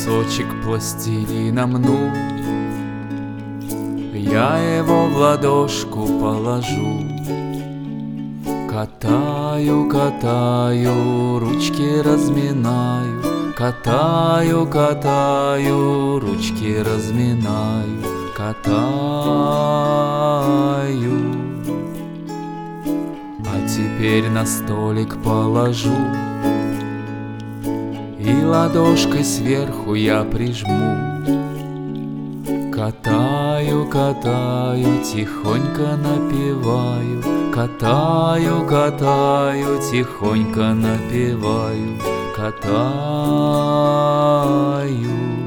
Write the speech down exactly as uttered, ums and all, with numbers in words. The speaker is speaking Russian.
кусочек пластилина мну, я его в ладошку положу. Катаю, катаю, ручки разминаю, катаю, катаю, ручки разминаю, катаю. А теперь на столик положу и ладошкой сверху я прижму. Катаю, катаю, тихонько напеваю, катаю, катаю, тихонько напеваю, катаю.